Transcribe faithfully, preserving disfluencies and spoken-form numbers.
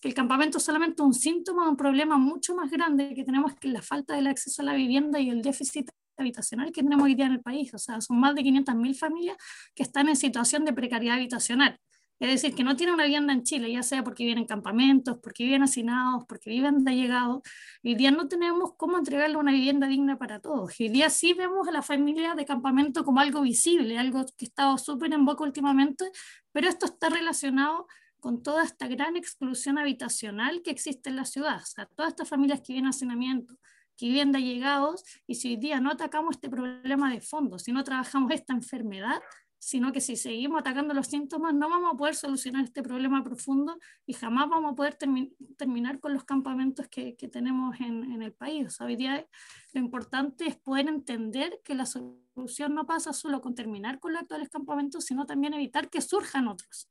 que el campamento es solamente un síntoma de un problema mucho más grande que tenemos, que es la falta del acceso a la vivienda y el déficit habitacional que tenemos hoy día en el país. O sea, son más de quinientas mil familias que están en situación de precariedad habitacional. Es decir, que no tienen una vivienda en Chile, ya sea porque viven en campamentos, porque viven hacinados, porque viven de allegados. Hoy día no tenemos cómo entregarle una vivienda digna para todos. Hoy día sí vemos a la familia de campamento como algo visible, algo que ha estado súper en boca últimamente, pero esto está relacionado con toda esta gran exclusión habitacional que existe en la ciudad. O sea, todas estas familias que viven en hacinamiento, que viven de allegados, y si hoy día no atacamos este problema de fondo, si no trabajamos esta enfermedad, sino que si seguimos atacando los síntomas, no vamos a poder solucionar este problema profundo y jamás vamos a poder termi terminar con los campamentos que, que tenemos en, en el país. O sea, hoy día lo importante es poder entender que la solución no pasa solo con terminar con los actuales campamentos, sino también evitar que surjan otros.